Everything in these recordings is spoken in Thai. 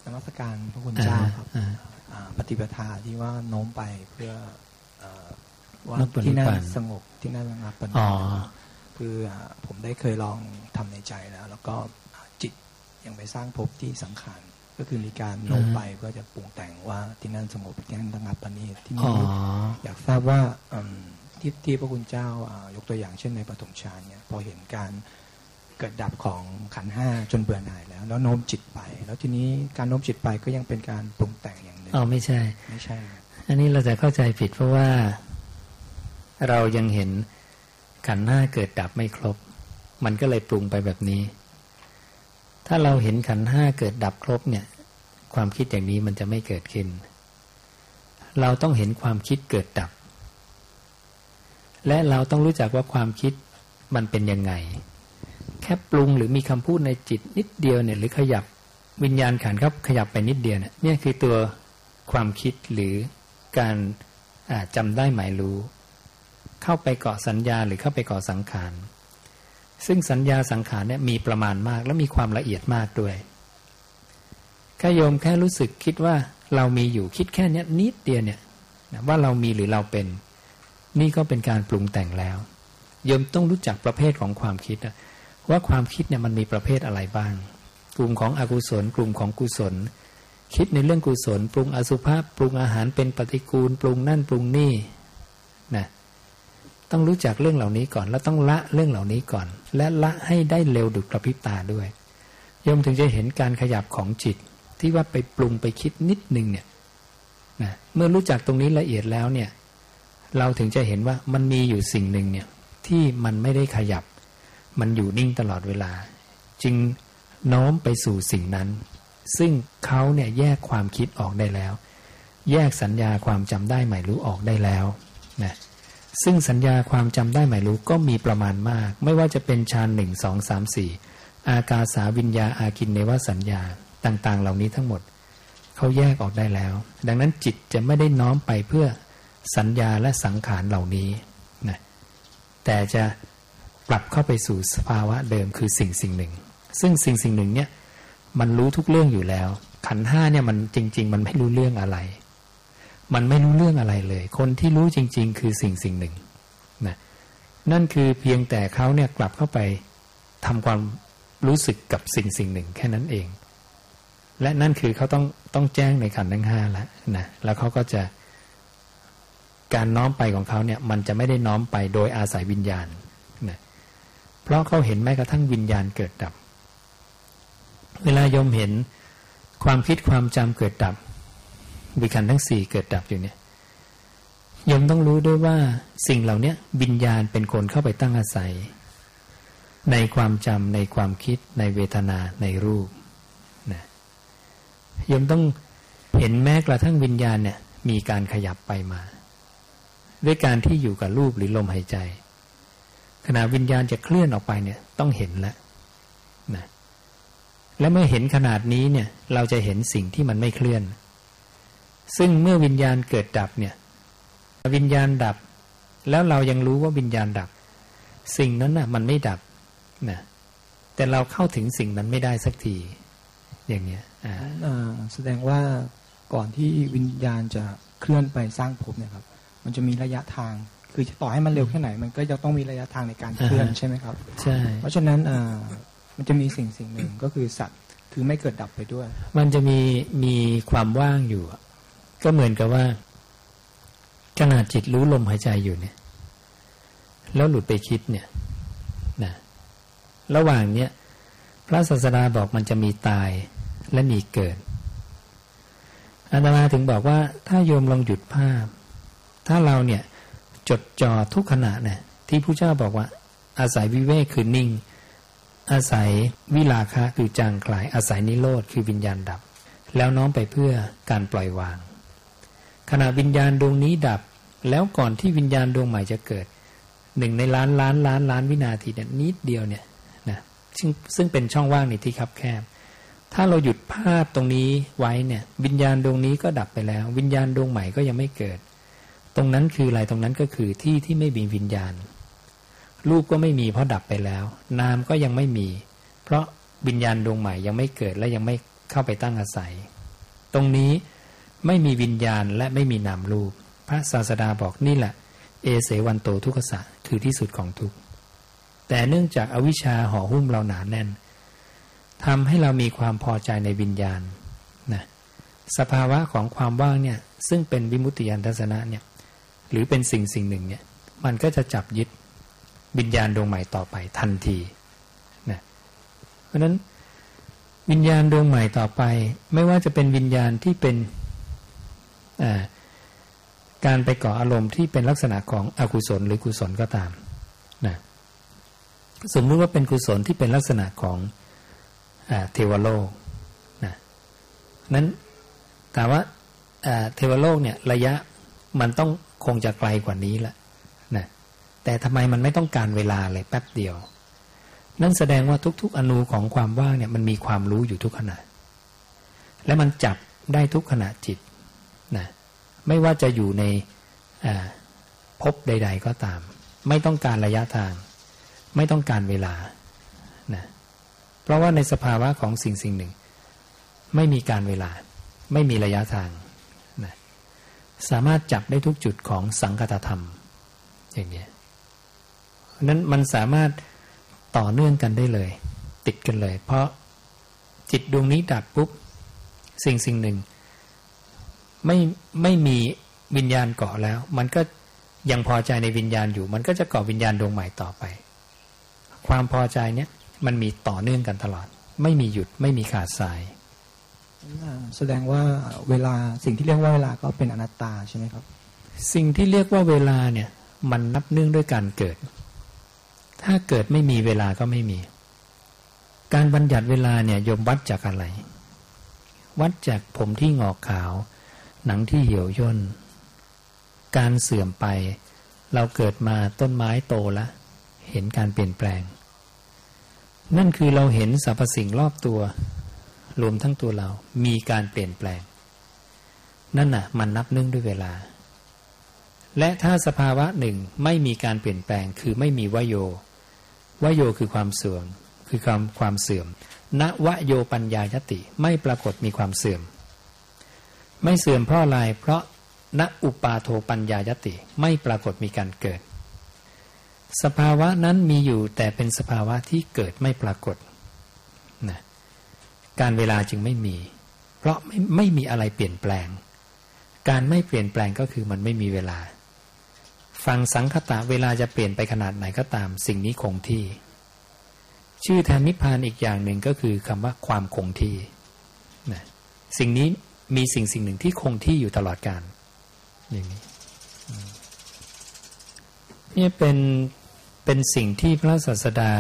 นมัสการพระคุณเจ้าครับปฏิปทาที่ว่าโน้มไปเพื่อว่าที่นั่นสงบที่นั่นระงับปัญหาคือผมได้เคยลองทำในใจแล้วก็จิตยังไปสร้างภพที่สังขารก็คือมีการโน้มไปเพื่อจะปรุงแต่งว่าที่นั่นสงบที่นั่นระงับปัญหาที่นี้อยากทราบว่าที่พระคุณเจ้ายกตัวอย่างเช่นในปฐมฌานเนี่ยพอเห็นการเกิดดับของขันธ์ห้าจนเบื่อหน่ายแล้วโน้มจิตไปแล้วทีนี้การโน้มจิตไปก็ยังเป็นการปรุงแต่งอย่างหนึ่งไม่ใช่อันนี้เราจะเข้าใจผิดเพราะว่าเรายังเห็นขันธ์ห้าเกิดดับไม่ครบมันก็เลยปรุงไปแบบนี้ถ้าเราเห็นขันธ์ห้าเกิดดับครบเนี่ยความคิดอย่างนี้มันจะไม่เกิดขึ้นเราต้องเห็นความคิดเกิดดับและเราต้องรู้จักว่าความคิดมันเป็นยังไงแค่ปรุงหรือมีคำพูดในจิตนิดเดียวเนี่ยหรือขยับวิญญาณขันธ์ครับขยับไปนิดเดียวเนี่ยคือตัวความคิดหรือการจำได้หมายรู้เข้าไปเกาะสัญญาหรือเข้าไปเกาะสังขารซึ่งสัญญาสังขารเนี่ยมีประมาณมากและมีความละเอียดมากด้วยแค่โยมแค่รู้สึกคิดว่าเรามีอยู่คิดแค่นี้นิดเดียวเนี่ยว่าเรามีหรือเราเป็นนี่ก็เป็นการปรุงแต่งแล้วโยมต้องรู้จักประเภทของความคิดว่าความคิดเนี่ยมันมีประเภทอะไรบ้างกลุ่มของอกุศลกลุ่มของกุศลคิดในเรื่องกุศลปรุงอสุภะปรุงอาหารเป็นปฏิกูลปรุงนั่นปรุงนี่นะต้องรู้จักเรื่องเหล่านี้ก่อนแล้วต้องละเรื่องเหล่านี้ก่อนและละให้ได้เร็วดุจกระพริบตาด้วยโยมถึงจะเห็นการขยับของจิตที่ว่าไปปรุงไปคิดนิดนึงเนี่ยนะเมื่อรู้จักตรงนี้ละเอียดแล้วเนี่ยเราถึงจะเห็นว่ามันมีอยู่สิ่งหนึ่งเนี่ยที่มันไม่ได้ขยับมันอยู่นิ่งตลอดเวลาจึงโน้มไปสู่สิ่งนั้นซึ่งเขาเนี่ยแยกความคิดออกได้แล้วแยกสัญญาความจำได้หมายรู้ออกได้แล้วนะซึ่งสัญญาความจำได้หมายรู้ก็มีประมาณมากไม่ว่าจะเป็นฌาน1 2 3 4อากาสาวิญญาอากินเนวสัญญาต่างๆเหล่านี้ทั้งหมดเขาแยกออกได้แล้วดังนั้นจิตจะไม่ได้น้อมไปเพื่อสัญญาและสังขารเหล่านี้นะแต่จะกลับเข้าไปสู่สภาวะเดิมคือสิ่งหนึ่งซึ่งสิ่งหนึ่งเนี่ยมันรู้ทุกเรื่องอยู่แล้วขันธ์ห้าเนี่ยมันจริงๆมันไม่รู้เรื่องอะไรมันไม่รู้เรื่องอะไรเลยคนที่รู้จริงๆคือสิ่งหนึ่งนะนั่นคือเพียงแต่เขาเนี่ยกลับเข้าไปทำความรู้สึกกับสิ่งหนึ่งแค่นั้นเองและนั่นคือเขาต้องแจ้งในขันธ์ทั้งห้าแล้วนะแล้วเขาก็จะการน้อมไปของเขาเนี่ยมันจะไม่ได้น้อมไปโดยอาศัยวิญญาณนะเพราะเขาเห็นแม้กระทั่งวิญญาณเกิดดับเวลาโยมเห็นความคิดความจำเกิดดับวิญญาณทั้ง4เกิดดับอยู่เนี่ยโยมต้องรู้ด้วยว่าสิ่งเหล่านี้วิญญาณเป็นคนเข้าไปตั้งอาศัยในความจำในความคิดในเวทนาในรูปนะโยมต้องเห็นแม้กระทั่งวิญญาณเนี่ยมีการขยับไปมาด้วยการที่อยู่กับรูปหรือลมหายใจขณะวิญญาณจะเคลื่อนออกไปเนี่ยต้องเห็นแล้วนะและเมื่อเห็นขนาดนี้เนี่ยเราจะเห็นสิ่งที่มันไม่เคลื่อนซึ่งเมื่อวิญญาณเกิดดับเนี่ยวิญญาณดับแล้วเรายังรู้ว่าวิญญาณดับสิ่งนั้นน่ะมันไม่ดับนะแต่เราเข้าถึงสิ่งนั้นไม่ได้สักทีอย่างเนี้ยแสดงว่าก่อนที่วิญญาณจะเคลื่อนไปสร้างภพเนี่ยครับมันจะมีระยะทางคือจะต่อให้มันเร็วแค่ไหนมันก็จะต้องมีระยะทางในการเคลื่อนใช่ไหมครับใช่เพราะฉะนั้นมันจะมีสิ่งหนึ่งก็คือสัตว์คือไม่เกิดดับไปด้วยมันจะมีความว่างอยู่ก็เหมือนกับว่าขณะจิตรู้ลมหายใจอยู่เนี่ยแล้วหลุดไปคิดเนี่ยนะระหว่างเนี้ยพระศาสดาบอกมันจะมีตายและมีเกิดอาตมาถึงบอกว่าถ้าโยมลองหยุดภาพถ้าเราเนี่ยจดจ่อทุกขณะเนี่ยที่พระเจ้าบอกว่าอาศัยวิเวกคือนิ่งอาศัยวิราคะคือจางคลายอาศัยนิโรธคือวิญญาณดับแล้วน้อมไปเพื่อการปล่อยวางขณะวิญญาณดวงนี้ดับแล้วก่อนที่วิญญาณดวงใหม่จะเกิด1 ในล้านวินาทีเนี่ยนิดเดียวเนี่ยนะซึ่งเป็นช่องว่างในที่คับแคบถ้าเราหยุดภาพตรงนี้ไว้เนี่ยวิญญาณดวงนี้ก็ดับไปแล้ววิญญาณดวงใหม่ก็ยังไม่เกิดตรงนั้นคืออะไรตรงนั้นก็คือที่ไม่มีวิญญาณรูปก็ไม่มีเพราะดับไปแล้วนามก็ยังไม่มีเพราะวิญญาณดวงใหม่ยังไม่เกิดและยังไม่เข้าไปตั้งอาศัยตรงนี้ไม่มีวิญญาณและไม่มีนามรูปพระศาสดาบอกนี่แหละเอเสวันโตทุกขสะคือที่สุดของทุกข์แต่เนื่องจากอวิชชาห่อหุ้มเราหนาแน่นทำให้เรามีความพอใจในวิญญาณนะสภาวะของความว่างเนี่ยซึ่งเป็นวิมุตติญาณทัศนะเนี่ยหรือเป็นสิ่งหนึ่งเนี่ยมันก็จะจับยึดวิญญาณดวงใหม่ต่อไปทันทีนะเพราะฉะนั้นวิญญาณดวงใหม่ต่อไปไม่ว่าจะเป็นวิญญาณที่เป็นการไปก่ออารมณ์ที่เป็นลักษณะของอกุศลหรือกุศลก็ตามนะสมมติว่าเป็นกุศลที่เป็นลักษณะของเทวโลกนะนั้นแต่ว่าเทวโลกเนี่ยระยะมันต้องคงจะไกลกว่านี้ละนะแต่ทำไมมันไม่ต้องการเวลาเลยแป๊บเดียวนั่นแสดงว่าทุกๆอนูของความว่างเนี่ยมันมีความรู้อยู่ทุกขณะและมันจับได้ทุกขณะจิตนะไม่ว่าจะอยู่ในภพใดๆก็ตามไม่ต้องการระยะทางไม่ต้องการเวลานะเพราะว่าในสภาวะของสิ่งหนึ่งไม่มีการเวลาไม่มีระยะทางนะสามารถจับได้ทุกจุดของสังคตธรรมอย่างนี้นั้นมันสามารถต่อเนื่องกันได้เลยติดกันเลยเพราะจิตดวงนี้ดับปุ๊บสิ่งหนึ่งไม่มีวิญญาณเกาะแล้วมันก็ยังพอใจในวิญญาณอยู่มันก็จะเกาะวิญญาณดวงใหม่ต่อไปความพอใจเนี้ยมันมีต่อเนื่องกันตลอดไม่มีหยุดไม่มีขาดสายแสดงว่าเวลาสิ่งที่เรียกว่าเวลาก็เป็นอนัตตาใช่ไหมครับสิ่งที่เรียกว่าเวลาเนี่ยมันนับเนื่องด้วยการเกิดถ้าเกิดไม่มีเวลาก็ไม่มีการบัญญัติเวลาเนี่ยโยมวัดจากอะไรวัดจากผมที่งอกขาวหนังที่เหี่ยวย่นการเสื่อมไปเราเกิดมาต้นไม้โตแล้วเห็นการเปลี่ยนแปลงนั่นคือเราเห็นสรรพสิ่งรอบตัวรวมทั้งตัวเรามีการเปลี่ยนแปลงนั่นน่ะมันนับเนื่องด้วยเวลาและถ้าสภาวะหนึ่งไม่มีการเปลี่ยนแปลงคือไม่มีวโยคือความเสื่อมคือความเสื่อมณวโยปัญญายติไม่ปรากฏมีความเสื่อมไม่เสื่อมเพราะอะไรเพราะณอุปาโทปัญญายติไม่ปรากฏมีการเกิดสภาวะนั้นมีอยู่แต่เป็นสภาวะที่เกิดไม่ปรากฏนะการเวลาจึงไม่มีเพราะไม่มีอะไรเปลี่ยนแปลงการไม่เปลี่ยนแปลงก็คือมันไม่มีเวลาฟังสังคตะเวลาจะเปลี่ยนไปขนาดไหนก็ตามสิ่งนี้คงที่ชื่อแทนนิพพานอีกอย่างหนึ่งก็คือคำว่าความคงที่นะสิ่งนี้มีสิ่งหนึ่งที่คงที่อยู่ตลอดกาลอย่างนี้นี่เป็นสิ่งที่พระศาสดา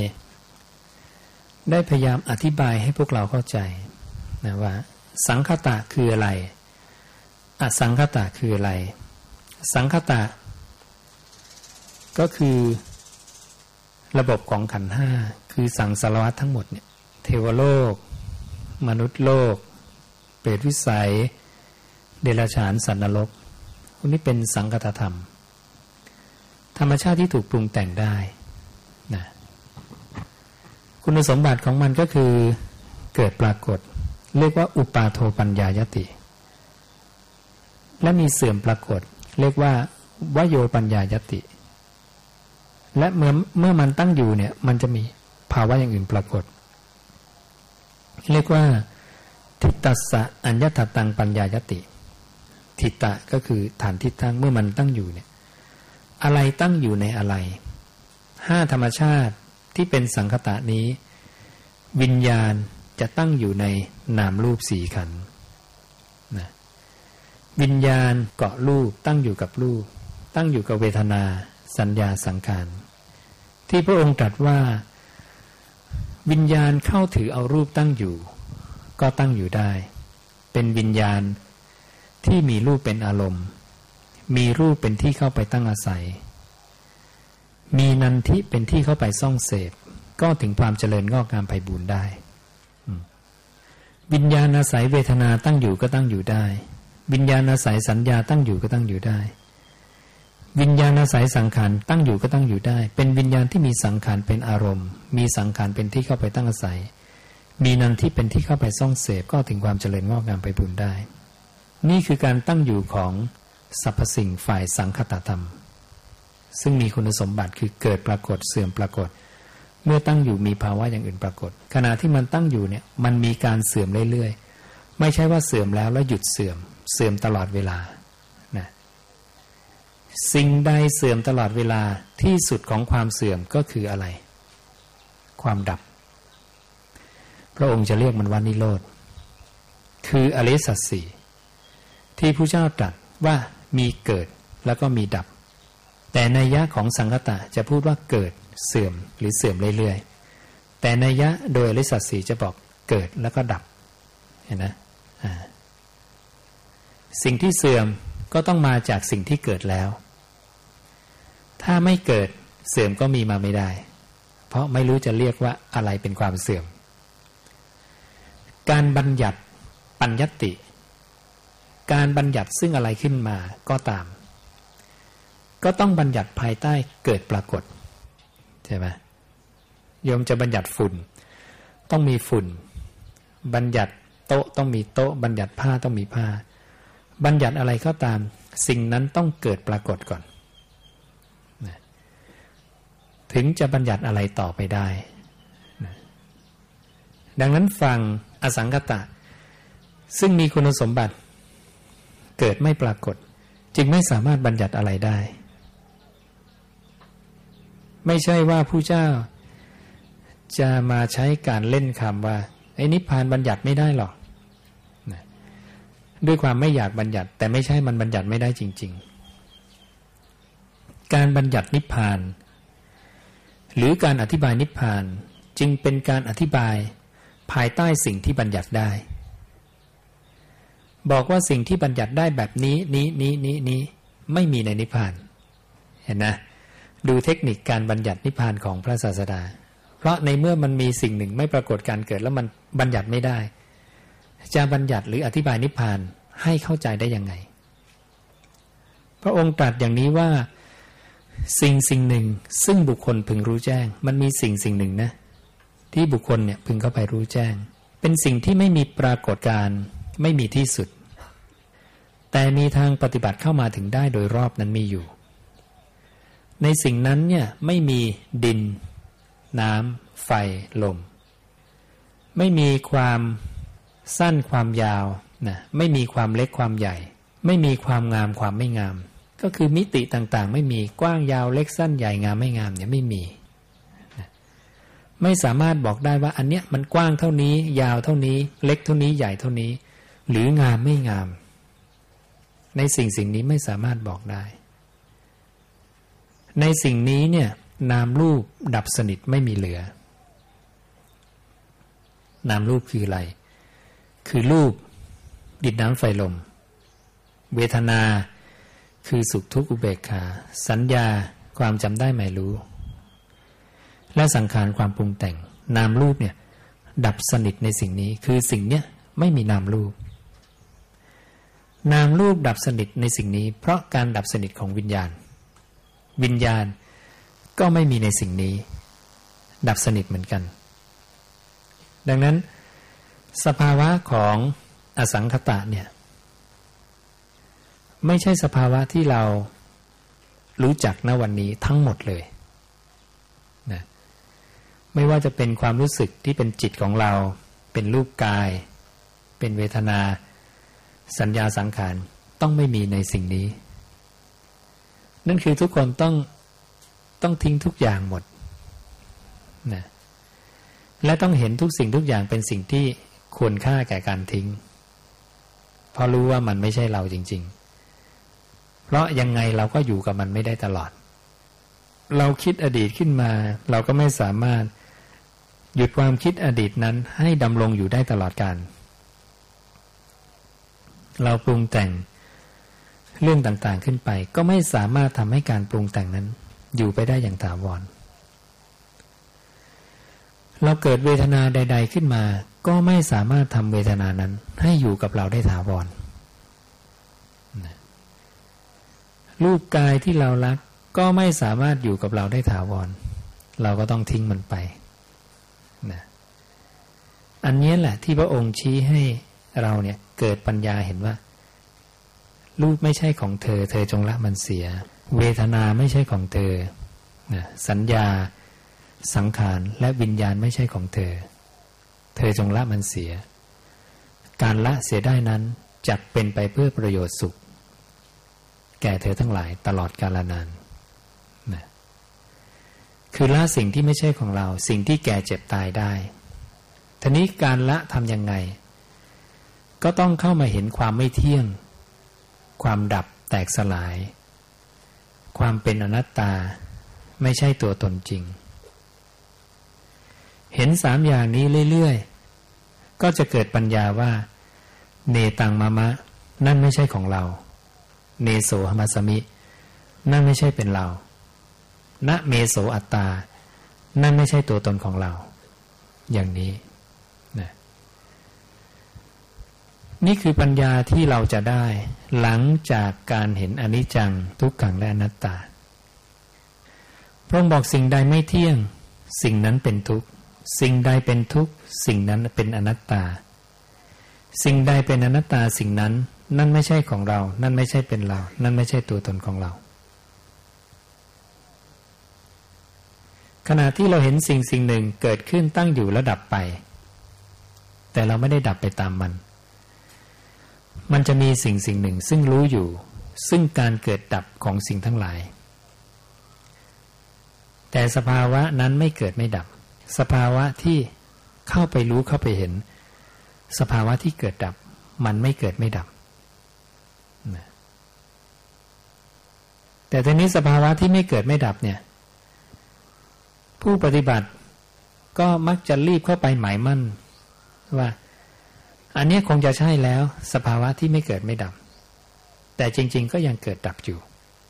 ได้พยายามอธิบายให้พวกเราเข้าใจนะว่าสังคตะคืออะไรอสังคตะคืออะไรสังคตะก็คือระบบของขันธ์ห้าคือสังสารวัฏทั้งหมดเนี่ยเทวโลกมนุษย์โลกเปรตวิสัยเดรัจฉานสัตว์นรกพวกนี้เป็นสังคตธรรมธรรมชาติที่ถูกปรุงแต่งได้นะคุณสมบัติของมันก็คือเกิดปรากฏเรียกว่าอุปาโทปัญญายติและมีเสื่อมปรากฏเรียกว่าวโยปัญญายติและเมื่อมันตั้งอยู่เนี่ยมันจะมีภาวะอย่างอื่นปรากฏเรียกว่าทิฏตัสสะอัญญตตังปัญญายติทิฏฐะก็คือฐานทิฏฐังเมื่อมันตั้งอยู่เนี่ยอะไรตั้งอยู่ในอะไรห้าธรรมชาติที่เป็นสังคตะนี้วิญญาณจะตั้งอยู่ในนามรูปสี่ขันธ์นะวิญญาณเกาะรูปตั้งอยู่กับรูปตั้งอยู่กับเวทนาสัญญาสังขารที่พระองค์ตรัสว่าวิญญาณเข้าถือเอารูปตั้งอยู่ก็ตั้งอยู่ได้เป็นวิญญาณที่มีรูปเป็นอารมณ์มีรูปเป็นที่เข้าไปตั้งอาศัยมีนันทิเป็นที่เข้าไปซ่องเสพก็ถึงความเจริญงอกงามไพบูรย์ได้วิญญาณอาศัยเวทนาตั้งอยู่ก็ตั้งอยู่ได้วิญญาณอาศัยสัญญาตั้งอยู่ก็ตั้งอยู่ได้วิญญาณอาศัยสังขารตั้งอยู่ก็ตั้งอยู่ได้เป็นวิญญาณที่มีสังขารเป็นอารมณ์มีสังขารเป็นที่เข้าไปตั้งอาศัยมีนันที่เป็นที่เข้าไปซ่องเสพก็ถึงความเจริญงอกงามไปบุญได้นี่คือการตั้งอยู่ของสรรพสิ่งฝ่ายสังคตธรรมซึ่งมีคุณสมบัติคือเกิดปรากฏเสื่อมปรากฏเมื่อตั้งอยู่มีภาวะอย่างอื่นปรากฏขณะที่มันตั้งอยู่เนี่ยมันมีการเสื่อมเรื่อยๆไม่ใช่ว่าเสื่อมแล้วหยุดเสื่อมตลอดเวลานะสิ่งใดเสื่อมตลอดเวลาที่สุดของความเสื่อมก็คืออะไรความดับพระองค์จะเรียกมันว่านิโรธคืออริยสัจสี่ที่พระเจ้าตรัสว่ามีเกิดแล้วก็มีดับแต่นัยยะของสังคตะจะพูดว่าเกิดเสื่อมหรือเสื่อมเรื่อยๆแต่นัยยะโดยอริยสัจสี่จะบอกเกิดแล้วก็ดับเห็นนะสิ่งที่เสื่อมก็ต้องมาจากสิ่งที่เกิดแล้วถ้าไม่เกิดเสื่อมก็มีมาไม่ได้เพราะไม่รู้จะเรียกว่าอะไรเป็นความเสื่อมการบัญญัติปัญญัตติการบัญญัติซึ่งอะไรขึ้นมาก็ตามก็ต้องบัญญัติภายใต้เกิดปรากฏใช่ไหมโยมจะบัญญัติฝุ่นต้องมีฝุ่นบัญญัติโต๊ะต้องมีโต๊ะบัญญัติผ้าต้องมีผ้าบัญญัติอะไรก็ตามสิ่งนั้นต้องเกิดปรากฏก่อนถึงจะบัญญัติอะไรต่อไปได้ดังนั้นฟังอสังคตะซึ่งมีคุณสมบัติเกิดไม่ปรากฏจึงไม่สามารถบัญญัติอะไรได้ไม่ใช่ว่าผู้เจ้าจะมาใช้การเล่นคำว่าไอ้นิพพานบัญญัติไม่ได้หรอกด้วยความไม่อยากบัญญัติแต่ไม่ใช่มันบัญญัติไม่ได้จริงๆการบัญญัตินิพพานหรือการอธิบายนิพพานจึงเป็นการอธิบายภายใต้สิ่งที่บัญญัติได้บอกว่าสิ่งที่บัญญัติได้แบบนี้ไม่มีในนิพพานเห็นนะดูเทคนิคการบัญญัตินิพพานของพระศาสดาเพราะในเมื่อมันมีสิ่งหนึ่งไม่ปรากฏการเกิดแล้วมันบัญญัติไม่ได้จะบัญญัติหรืออธิบายนิพพานให้เข้าใจได้ยังไงพระองค์ตรัสอย่างนี้ว่าสิ่งหนึ่งซึ่งบุคคลพึงรู้แจ้งมันมีสิ่งหนึ่งนะที่บุคคลเนี่ยพึงเข้าไปรู้แจ้งเป็นสิ่งที่ไม่มีปรากฏการไม่มีที่สุดแต่มีทางปฏิบัติเข้ามาถึงได้โดยรอบนั้นมีอยู่ในสิ่งนั้นเนี่ยไม่มีดินน้ำไฟลมไม่มีความสั้นความยาวนะไม่มีความเล็กความใหญ่ไม่มีความงามความไม่งามก็คือมิติต่างๆไม่มีกว้างยาวเล็กสั้นใหญ่งามไม่งามเนี่ยไม่มีนะไม่สามารถบอกได้ว่าอันเนี้ยมันกว้างเท่านี้ยาวเท่านี้เล็กเท่านี้ใหญ่เท่านี้หรืองามไม่งามในสิ่งนี้ไม่สามารถบอกได้ในสิ่งนี้เนี่ยนามรูปดับสนิทไม่มีเหลือนามรูปคืออะไรคือรูปดินน้ำไฟลมเวทนาคือสุขทุกข์อุเบกขาสัญญาความจำได้หมายรู้และสังขารความปรุงแต่งนามรูปเนี่ยดับสนิทในสิ่งนี้คือสิ่งเนี้ยไม่มีนามรูปนามรูปดับสนิทในสิ่งนี้เพราะการดับสนิทของวิญญาณก็ไม่มีในสิ่งนี้ดับสนิทเหมือนกันดังนั้นสภาวะของอสังคตะเนี่ยไม่ใช่สภาวะที่เรารู้จักณวันนี้ทั้งหมดเลยนะไม่ว่าจะเป็นความรู้สึกที่เป็นจิตของเราเป็นรูปกายเป็นเวทนาสัญญาสังขารต้องไม่มีในสิ่งนี้นั่นคือทุกคนต้องทิ้งทุกอย่างหมดนะและต้องเห็นทุกสิ่งทุกอย่างเป็นสิ่งที่ควรค่าแก่การทิ้งเพราะรู้ว่ามันไม่ใช่เราจริงๆเพราะยังไงเราก็อยู่กับมันไม่ได้ตลอดเราคิดอดีตขึ้นมาเราก็ไม่สามารถหยุดความคิดอดีตนั้นให้ดำรงอยู่ได้ตลอดกาลเราปรุงแต่งเรื่องต่างๆขึ้นไปก็ไม่สามารถทำให้การปรุงแต่งนั้นอยู่ไปได้อย่างถาวรเราเกิดเวทนาใดๆขึ้นมาก็ไม่สามารถทำเวทนานั้นให้อยู่กับเราได้ถาวรรูปกายที่เรารักก็ไม่สามารถอยู่กับเราได้ถาวรเราก็ต้องทิ้งมันไปนะอันนี้แหละที่พระองค์ชี้ให้เราเนี่ยเกิดปัญญาเห็นว่ารูปไม่ใช่ของเธอเธอจงละมันเสียเวทนาไม่ใช่ของเธอสัญญาสังขารและวิญญาณไม่ใช่ของเธอเธอจงละมันเสียการละเสียได้นั้นจักเป็นไปเพื่อประโยชน์สุขแก่เธอทั้งหลายตลอดกาลนานนะคือละสิ่งที่ไม่ใช่ของเราสิ่งที่แก่เจ็บตายได้ทีนี้การละทำยังไงก็ต้องเข้ามาเห็นความไม่เที่ยงความดับแตกสลายความเป็นอนัตตาไม่ใช่ตัวตนจริงเห็นสามอย่างนี้เรื่อยๆก็จะเกิดปัญญาว่าเนตังมะมะนั่นไม่ใช่ของเราเนโสหมัสสมินั่นไม่ใช่เป็นเรานะเมโสอัตตานั่นไม่ใช่ตัวตนของเราอย่างนี้นะนี่คือปัญญาที่เราจะได้หลังจากการเห็นอนิจจังทุกขังและอนัตตาพระองค์บอกสิ่งใดไม่เที่ยงสิ่งนั้นเป็นทุกข์สิ่งใดเป็นทุกข์สิ่งนั้นเป็นอนัตตาสิ่งใดเป็นอนัตตาสิ่งนั้นนั่นไม่ใช่ของเรานั่นไม่ใช่เป็นเรานั่นไม่ใช่ตัวตนของเราขณะที่เราเห็นสิ่งหนึ่งเกิดขึ้นตั้งอยู่แล้วดับไปแต่เราไม่ได้ดับไปตามมันจะมีสิ่งหนึ่งซึ่งรู้อยู่ซึ่งการเกิดดับของสิ่งทั้งหลายแต่สภาวะนั้นไม่เกิดไม่ดับสภาวะที่เข้าไปรู้เข้าไปเห็นสภาวะที่เกิดดับมันไม่เกิดไม่ดับแต่ทีนี้สภาวะที่ไม่เกิดไม่ดับเนี่ยผู้ปฏิบัติก็มักจะรีบเข้าไปหมายมั่นว่าอันนี้คงจะใช่แล้วสภาวะที่ไม่เกิดไม่ดับแต่จริงๆก็ยังเกิดดับอยู่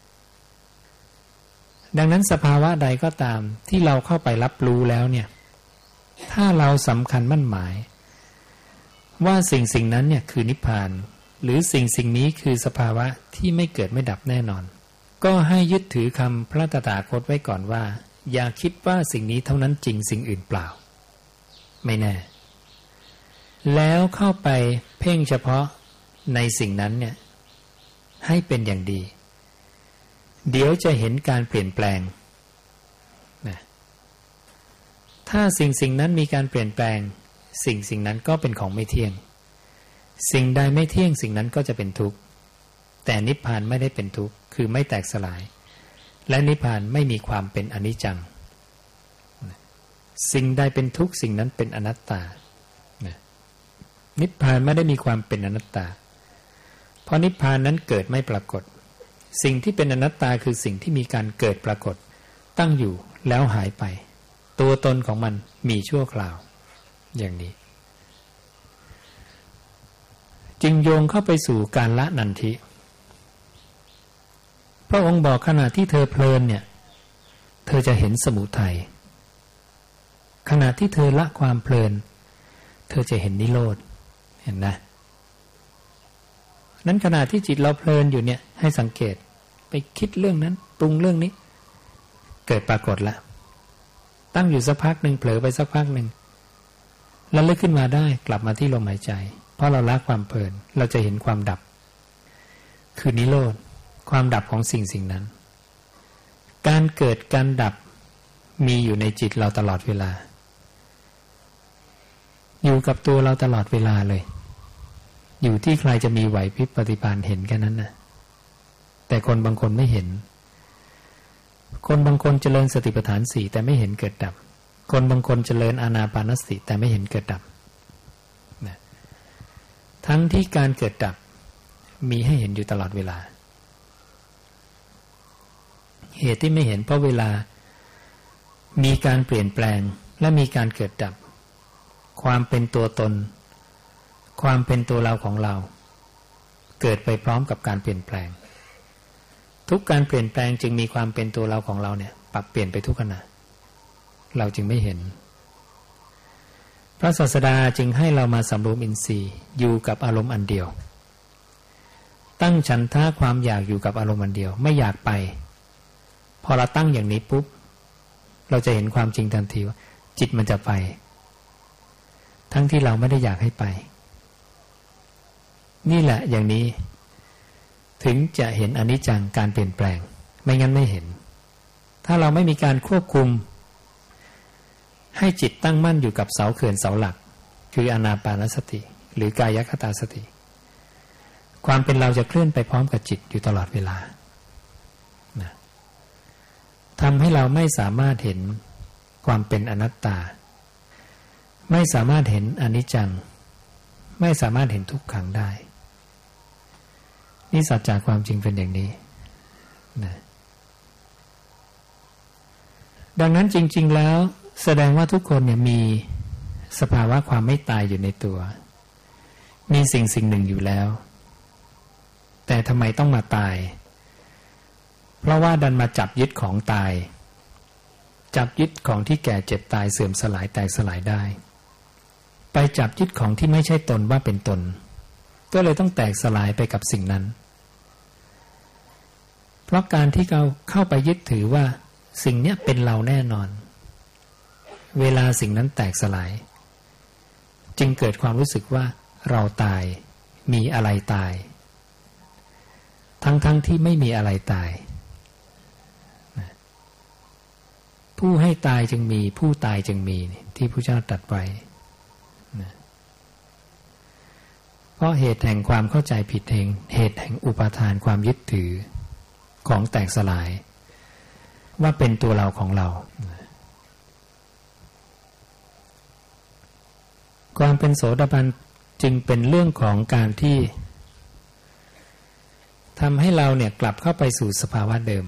ดังนั้นสภาวะใดก็ตามที่เราเข้าไปรับรู้แล้วเนี่ยถ้าเราสำคัญมั่นหมายว่าสิ่งนั้นเนี่ยคือนิพพานหรือสิ่งนี้คือสภาวะที่ไม่เกิดไม่ดับแน่นอนก็ให้ยึดถือคำพระตถาคตไว้ก่อนว่าอย่าคิดว่าสิ่งนี้เท่านั้นจริงสิ่งอื่นเปล่าไม่แน่แล้วเข้าไปเพ่งเฉพาะในสิ่งนั้นเนี่ยให้เป็นอย่างดีเดี๋ยวจะเห็นการเปลี่ยนแปลงนะถ้าสิ่งนั้นมีการเปลี่ยนแปลงสิ่งนั้นก็เป็นของไม่เที่ยงสิ่งใดไม่เที่ยงสิ่งนั้นก็จะเป็นทุกข์แต่นิพพานไม่ได้เป็นทุกข์คือไม่แตกสลายและนิพพานไม่มีความเป็นอนิจจังสิ่งใดเป็นทุกข์สิ่งนั้นเป็นอนัตตานิพพานไม่ได้มีความเป็นอนัตตาเพราะนิพพานนั้นเกิดไม่ปรากฏสิ่งที่เป็นอนัตตาคือสิ่งที่มีการเกิดปรากฏตั้งอยู่แล้วหายไปตัวตนของมันมีชั่วคราวอย่างนี้จึงโยงเข้าไปสู่การละนันทิพระองค์บอกขณะที่เธอเพลินเนี่ยเธอจะเห็นสมุทัยขณะที่เธอละความเพลินเธอจะเห็นนิโรธเห็นนะนั้นขณะที่จิตเราเพลินอยู่เนี่ยให้สังเกตไปคิดเรื่องนั้นปรุงเรื่องนี้เกิดปรากฏละตั้งอยู่สักพักหนึ่งเผลอไปสักพักหนึ่งแล้วลึกขึ้นมาได้กลับมาที่ลมหายใจเพราะเราละความเพลินเราจะเห็นความดับคือนิโรธความดับของสิ่งนั้นการเกิดการดับมีอยู่ในจิตเราตลอดเวลาอยู่กับตัวเราตลอดเวลาเลยอยู่ที่ใครจะมีไหวพริบปฏิภาณเห็นแค่นั้นนะแต่คนบางคนไม่เห็นคนบางคนเจริญสติปัฏฐาน4แต่ไม่เห็นเกิดดับคนบางคนเจริญอานาปานสติแต่ไม่เห็นเกิดดับนะทั้งที่การเกิดดับมีให้เห็นอยู่ตลอดเวลาเหตุที่ไม่เห็นเพราะเวลามีการเปลี่ยนแปลงและมีการเกิดดับความเป็นตัวตนความเป็นตัวเราของเราเกิดไปพร้อมกับการเปลี่ยนแปลงทุกการเปลี่ยนแปลงจึงมีความเป็นตัวเราของเราเนี่ยปรับเปลี่ยนไปทุกขณะเราจึงไม่เห็นพระศาสดาจึงให้เรามาสำรวมอินทรีย์อยู่กับอารมณ์อันเดียวตั้งฉันทะความอยากอยู่กับอารมณ์อันเดียวไม่อยากไปพอเราตั้งอย่างนี้ปุ๊บเราจะเห็นความจริงทันทีว่าจิตมันจะไปทั้งที่เราไม่ได้อยากให้ไปนี่แหละอย่างนี้ถึงจะเห็นอนิจจังการเปลี่ยนแปลงไม่งั้นไม่เห็นถ้าเราไม่มีการควบคุมให้จิตตั้งมั่นอยู่กับเสาเขื่อนเสาหลักคืออานาปานสติหรือกายคตาสติความเป็นเราจะเคลื่อนไปพร้อมกับจิตอยู่ตลอดเวลานะทำให้เราไม่สามารถเห็นความเป็นอนัตตาไม่สามารถเห็นอนิจจังไม่สามารถเห็นทุกขังได้นี่สัจจะความจริงเป็นอย่างนี้นะดังนั้นจริงๆแล้วแสดงว่าทุกคนเนี่ยมีสภาวะความไม่ตายอยู่ในตัวมีสิ่งหนึ่งอยู่แล้วแต่ทำไมต้องมาตายเพราะว่าดันมาจับยึดของตายจับยึดของที่แก่เจ็บตายเสื่อมสลายแตกสลายได้ไปจับยึดของที่ไม่ใช่ตนว่าเป็นตนก็เลยต้องแตกสลายไปกับสิ่งนั้นเพราะการที่เราเข้าไปยึดถือว่าสิ่งนี้เป็นเราแน่นอนเวลาสิ่งนั้นแตกสลายจึงเกิดความรู้สึกว่าเราตายมีอะไรตายทั้งที่ไม่มีอะไรตายผู้ให้ตายจึงมีผู้ตายจึงมีที่พระเจ้าตรัสไว้เพราะเหตุแห่งความเข้าใจผิดเองเหตุแห่งอุปาทานความยึดถือของแตกสลายว่าเป็นตัวเราของเราความเป็นโสดาบันจึงเป็นเรื่องของการที่ทำให้เราเนี่ยกลับเข้าไปสู่สภาวะเดิม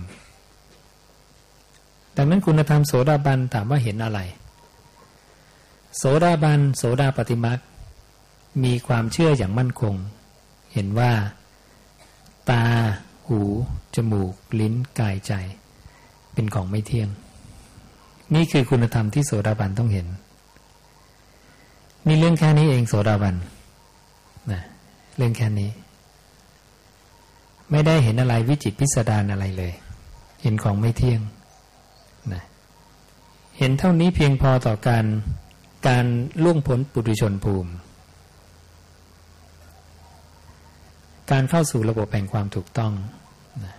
ดังนั้นคุณธรรมโสดาบันถามว่าเห็นอะไรโสดาบันโสดาปฏิมัคมีความเชื่ออย่างมั่นคงเห็นว่าตาหูจมูกลิ้นกายใจเป็นของไม่เที่ยงนี่คือคุณธรรมที่โสดาบันต้องเห็นนี่เรื่องแค่นี้เองโสดาบันนะเรื่องแค่นี้ไม่ได้เห็นอะไรวิจิตรพิสดารอะไรเลยเห็นของไม่เที่ยงนะเห็นเท่านี้เพียงพอต่อการล่วงพ้นปุถุชนภูมิการเข้าสู่ระบบแห่งความถูกต้องนะ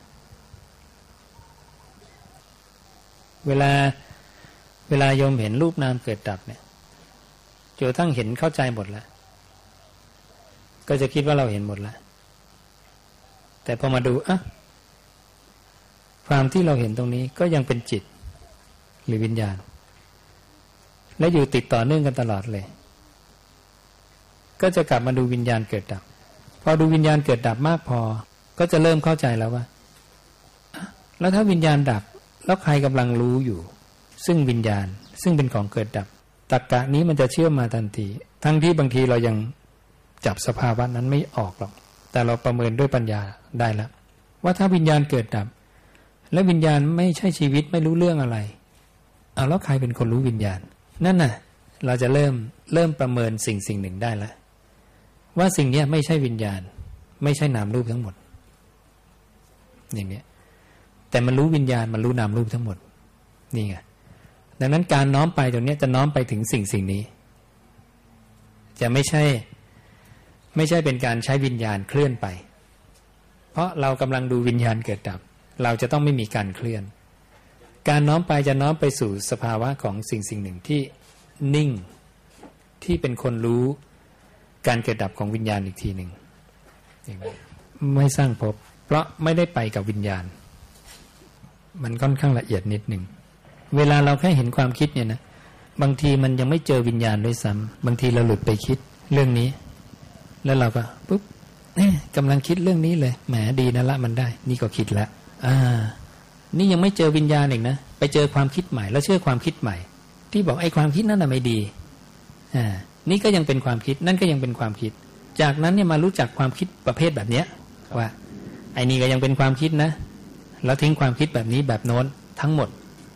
เวลาโยมเห็นรูปนามเกิดดับเนี่ยจนทั้งเห็นเข้าใจหมดแล้วก็จะคิดว่าเราเห็นหมดแล้วแต่พอมาดูความที่เราเห็นตรงนี้ก็ยังเป็นจิตหรือวิญญาณและอยู่ติดต่อเนื่องกันตลอดเลยก็จะกลับมาดูวิญญาณเกิดดับพอดูวิญญาณเกิดดับมากพอก็จะเริ่มเข้าใจแล้วว่าแล้วถ้าวิญญาณดับแล้วใครกำลังรู้อยู่ซึ่งวิญญาณซึ่งเป็นของเกิดดับตรรกะนี้มันจะเชื่อมมาทันทีทั้งที่บางทีเรายังจับสภาวะนั้นไม่ออกหรอกแต่เราประเมินด้วยปัญญาได้แล้วว่าถ้าวิญญาณเกิดดับและวิญญาณไม่ใช่ชีวิตไม่รู้เรื่องอะไรแล้วใครเป็นคนรู้วิญญาณนั่นน่ะเราจะเริ่มประเมินสิ่งหนึ่งได้แล้วว่าสิ่งนี้ไม่ใช่วิญญาณไม่ใช่นามรูปทั้งหมดอย่างนี้แต่มันรู้วิญญาณมันรู้นามรูปทั้งหมดนี่ไงดังนั้นการน้อมไปตรงนี้จะน้อมไปถึงสิ่งนี้จะไม่ใช่เป็นการใช้วิญญาณเคลื่อนไปเพราะเรากำลังดูวิญญาณเกิดดับเราจะต้องไม่มีการเคลื่อนการน้อมไปจะน้อมไปสู่สภาวะของสิ่งหนึ่งที่นิ่งที่เป็นคนรู้การเกิดดับของวิญญาณอีกทีหนึ่งไม่สร้างภพเพราะไม่ได้ไปกับวิญญาณมันค่อนข้างละเอียดนิดหนึ่งเวลาเราแค่เห็นความคิดเนี่ยนะบางทีมันยังไม่เจอวิญญาณด้วยซ้ำบางทีเราหลุดไปคิดเรื่องนี้แล้วเราก็ปุ๊บกำลังคิดเรื่องนี้เลยแหมดีนะละมันได้นี่ก็คิดแล้วนี่ยังไม่เจอวิญญาณอีกนะไปเจอความคิดใหม่แล้วเชื่อความคิดใหม่ที่บอกไอ้ความคิดนั่นน่ะไม่ดีนี่ก็ยังเป็นความคิดนั่นก็ยังเป็นความคิดจากนั้นเนี่ยมารู้จักความคิดประเภทแบบเนี้ยว่าไอ้นี่ก็ยังเป็นความคิดนะแล้วทิ้งความคิดแบบนี้แบบโน้นทั้งหมด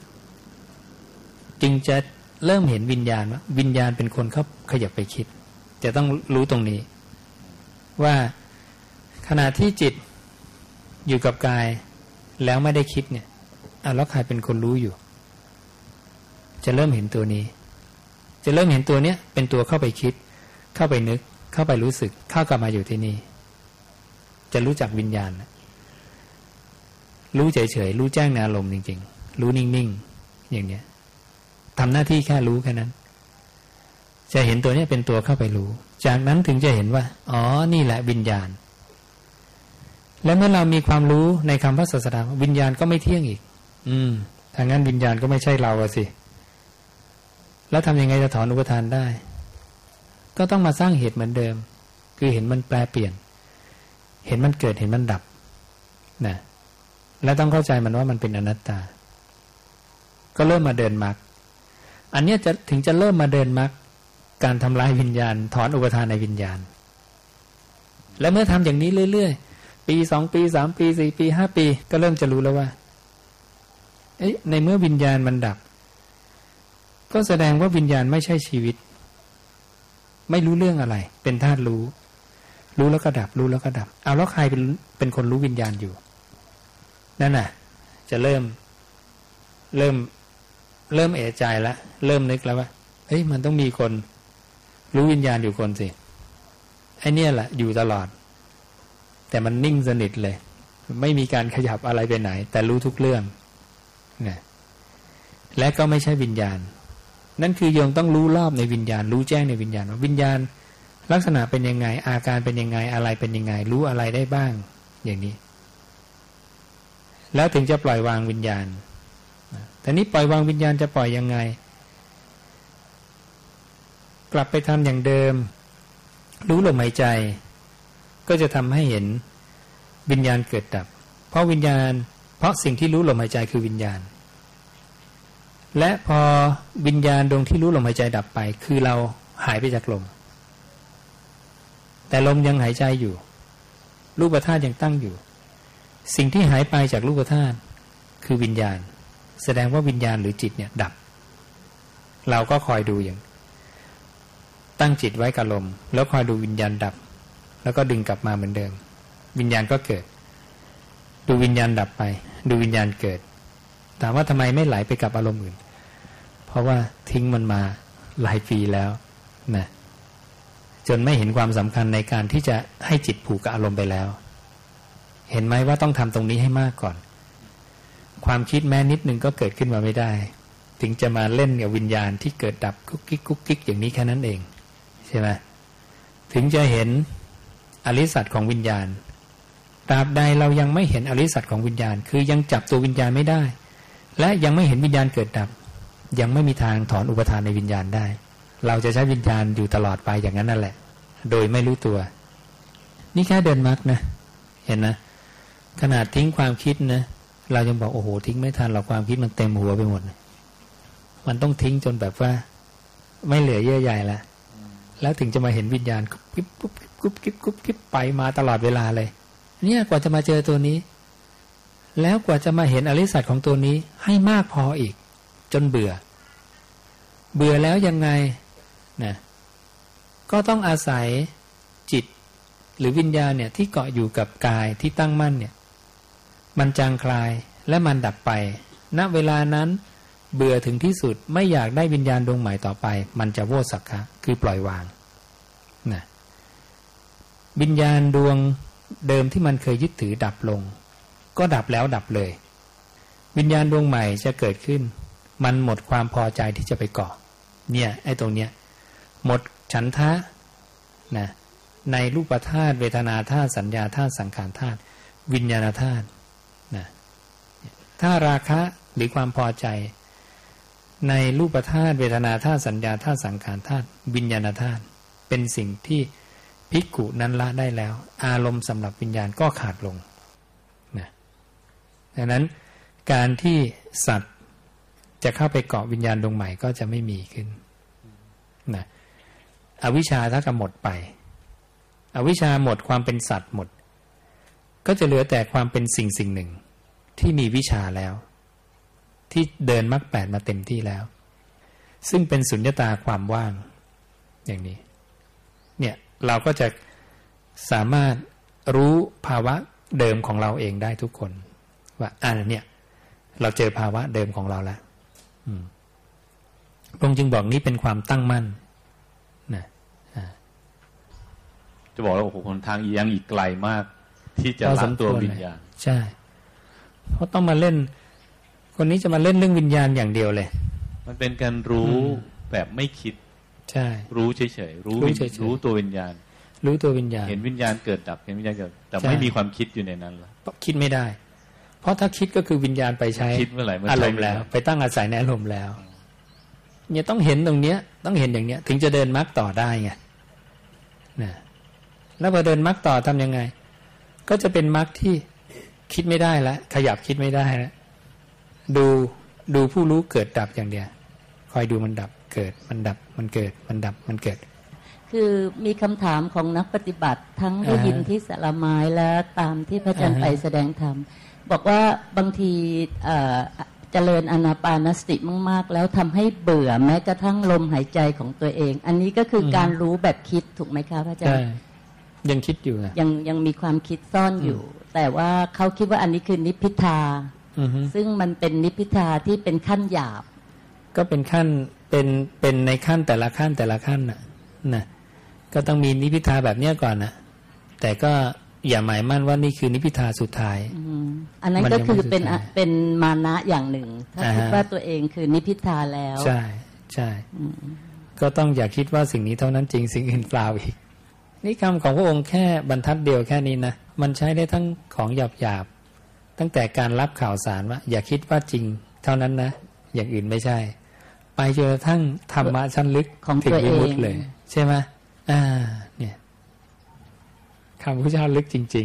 จึงจะเริ่มเห็นวิญญาณว่าวิญญาณเป็นคนเขาขยับไปคิดจะต้องรู้ตรงนี้ว่าขณะที่จิตอยู่กับกายแล้วไม่ได้คิดเนี่ยแล้วใครเป็นคนรู้อยู่จะเริ่มเห็นตัวนี้จะเริ่มเห็นตัวเนี้ยเป็นตัวเข้าไปคิดเข้าไปนึกเข้าไปรู้สึกเข้ากลับมาอยู่ที่นี่จะรู้จักวิญญาณรู้เฉยๆรู้แจ้งในอารมณ์จริงๆรู้นิ่งๆอย่างเนี้ยทำหน้าที่แค่รู้แค่นั้นจะเห็นตัวนี้เป็นตัวเข้าไปรู้จากนั้นถึงจะเห็นว่าอ๋อนี่แหละวิญญาณและเมื่อเรามีความรู้ในคำพระศาสดาวิญญาณก็ไม่เที่ยงอีกถ้างั้นวิญญาณก็ไม่ใช่เราสิแล้วทำยังไงจะถอนอุปทานได้ก็ต้องมาสร้างเหตุเหมือนเดิมคือเห็นมันแปรเปลี่ยนเห็นมันเกิดเห็นมันดับนะและต้องเข้าใจมันว่ามันเป็นอนัตตาก็เริ่มมาเดินมรรคอันนี้จะถึงจะเริ่มมาเดินมรรคการทำลายวิญญาณถอนอุปทานในวิญญาณและเมื่อทำอย่างนี้เรื่อยๆปี2ปี3ปี4ปี5ปีก็เริ่มจะรู้แล้วว่าในเมื่อวิญญาณมันดับก็แสดงว่าวิญญาณไม่ใช่ชีวิตไม่รู้เรื่องอะไรเป็นธาตุรู้แล้วก็ดับรู้แล้วก็ดับเอาแล้วใครเป็นคนรู้วิญญาณอยู่นั่นน่ะจะเริ่มเอะใจแล้วเริ่มนึกแล้วว่าเฮ้ยมันต้องมีคนรู้วิญญาณอยู่คนสิไอ้เนี่ยแหละอยู่ตลอดแต่มันนิ่งสนิทเลยไม่มีการขยับอะไรไปไหนแต่รู้ทุกเรื่องนะและก็ไม่ใช่วิญญาณนั่นคือโยมต้องรู้รอบในวิญญาณรู้แจ้งในวิญญาณว่าวิญญาณลักษณะเป็นยังไงอาการเป็นยังไงอะไรเป็นยังไงรู้อะไรได้บ้างอย่างนี้แล้วถึงจะปล่อยวางวิญญาณแต่นี้ปล่อยวางวิญญาณจะปล่อยยังไงกลับไปทำอย่างเดิมรู้ลมหายใจก็จะทำให้เห็นวิญญาณเกิดดับเพราะสิ่งที่รู้ลมหายใจคือวิญญาณและพอวิญญาณดวงที่รู้ลมหายใจดับไปคือเราหายไปจากลมแต่ลมยังหายใจอยู่รูปธาตุยังตั้งอยู่สิ่งที่หายไปจากรูปธาตุคือวิญญาณแสดงว่าวิญญาณหรือจิตเนี่ยดับเราก็คอยดูอย่างตั้งจิตไว้กับลมแล้วคอยดูวิญญาณดับแล้วก็ดึงกลับมาเหมือนเดิมวิญญาณก็เกิดดูวิญญาณดับไปดูวิญญาณเกิดถามว่าทำไมไม่ไหลไปกับอารมณ์อื่นเพราะว่าทิ้งมันมาหลายปีแล้วนะจนไม่เห็นความสำคัญในการที่จะให้จิตผูกกับอารมณ์ไปแล้วเห็นไหมว่าต้องทำตรงนี้ให้มากก่อนความคิดแม้นิดนึงก็เกิดขึ้นมาไม่ได้ถึงจะมาเล่นกับวิญญาณที่เกิดดับกุ๊กกิ๊กกุ๊กกิ๊กอย่างนี้แค่นั้นเองใช่ไหมถึงจะเห็นอริยสัจของวิญญาณตราบใดเรายังไม่เห็นอริยสัจของวิญญาณคือยังจับตัววิญญาณไม่ได้และยังไม่เห็นวิญญาณเกิดดับยังไม่มีทางถอนอุปทานในวิญญาณได้เราจะใช้วิญญาณอยู่ตลอดไปอย่างนั้นนั่นแหละโดยไม่รู้ตัวนี่แค่เดินมรรคนะเห็นนะขนาดทิ้งความคิดนะเรายังบอกโอ้โหทิ้งไม่ทันหรอกความคิดมันเต็มหัวไปหมดมันต้องทิ้งจนแบบว่าไม่เหลือเยื่อใยแล้วถึงจะมาเห็นวิญญาณกุ๊บกิ๊บกุ๊บกิ๊บกุ๊บกิ๊บไปมาตลอดเวลาเลยเนี่ยกว่าจะมาเจอตัวนี้แล้วกว่าจะมาเห็นอริยสัจของตัวนี้ให้มากพออีกจนเบื่อแล้วยังไงนะก็ต้องอาศัยจิตหรือวิญญาณเนี่ยที่เกาะอยู่กับกายที่ตั้งมั่นเนี่ยมันจางคลายและมันดับไปณเวลานั้นเบื่อถึงที่สุดไม่อยากได้วิญญาณดวงใหม่ต่อไปมันจะโวสักขะคือปล่อยวางนะวิญญาณดวงเดิมที่มันเคยยึดถือดับลงก็ดับแล้วดับเลยวิญญาณดวงใหม่จะเกิดขึ้นมันหมดความพอใจที่จะไปเกาะเนี่ยไอ้ตรงเนี้ยหมดฉันทะนะในรูปธาตุเวทนาธาตุสัญญาธาตุสังขารธาตุวิญญาณธาตุนะถ้าราคะหรือความพอใจในรูปธาตุเวทนาธาตุสัญญาธาตุสังขารธาตุวิญญาณธาตุเป็นสิ่งที่ภิกขุนั้นละได้แล้วอารมณ์สำหรับวิญญาณก็ขาดลงนะดังนั้นการที่สัตว์จะเข้าไปเกาะวิญญาณดวงใหม่ก็จะไม่มีขึ้นนะอวิชชาถ้าก็หมดไปอวิชชาหมดความเป็นสัตว์หมดก็จะเหลือแต่ความเป็นสิ่งหนึ่งที่มีวิชาแล้วที่เดินมรรคแปดมาเต็มที่แล้วซึ่งเป็นสุญญตาความว่างอย่างนี้เนี่ยเราก็จะสามารถรู้ภาวะเดิมของเราเองได้ทุกคนว่าเนี่ยเราเจอภาวะเดิมของเราแล้วพระองค์จึงบอกนี้เป็นความตั้งมั่นนะจะบอกว่าโอ้โหหนทางยังอีกไกลมากที่จะละตัววิญญาณใช่เพราะต้องมาเล่นคนนี้จะมาเล่นเรื่องวิญญาณอย่างเดียวเลยมันเป็นการรู้แบบไม่คิดใช่รู้เฉยๆรู้ตัววิญญาณรู้ตัววิญญาณเห็นวิญญาณเกิดดับเห็นวิญญาณเกิดแต่ไม่มีความคิดอยู่ในนั้นหรอกคิดไม่ได้เพราะถ้าคิดก็คือวิญญาณไปใช้อารมณ์แล้วไปตั้งอาศัยในอารมณ์แล้วเนี่ยต้องเห็นตรงเนี้ยต้องเห็นอย่างเนี้ยถึงจะเดินมรรคต่อได้ไงนะแล้วพอเดินมรรคต่อทำยังไงก็จะเป็นมรรคที่คิดไม่ได้แล้วขยับคิดไม่ได้แล้วดูผู้รู้เกิดดับอย่างเดียวคอยดูมันดับเกิดมันดับมันเกิดมันดับมันเกิดคือมีคำถามของนักปฏิบัติทั้งได้ยินที่สระไม้และตามที่พระอาจารย์ไปแสดงธรรมบอกว่าบางทีเจริญอานาปานสติมากๆแล้วทำให้เบื่อแม้กระทั่งลมหายใจของตัวเองอันนี้ก็คือการรู้แบบคิดถูกไหมคะพระอาจารย์ยังคิดอยู่ยังมีความคิดซ่อนอยู่แต่ว่าเขาคิดว่าอันนี้คือนิพพิทาซึ่งมันเป็นนิพพิทาที่เป็นขั้นหยาบก็เป็นขั้นเป็นในขั้นแต่ละขั้นน่ะก็ต้องมีนิพพิทาแบบเนี้ยก่อนนะแต่ก็อย่าหมายมั่นว่านี่คือนิพพิทาสุดท้ายอันนั้นก็คือเป็นมานะอย่างหนึ่งถ้าคิดว่าตัวเองคือนิพพิทาแล้วใช่ก็ต้องอย่าคิดว่าสิ่งนี้เท่านั้นจริงสิ่งอื่นเปล่าอีกนี่คำของพระองค์แค่บรรทัดเดียวแค่นี้นะมันใช้ได้ทั้งของหยาบตั้งแต่การรับข่าวสารว่าอย่าคิดว่าจริงเท่านั้นนะอย่างอื่นไม่ใช่ไปจนกระทั่งธรรมะชั้นลึกของตัวเองเลยใช่ไหมเนี่ยคำพระเจ้าลึกจริง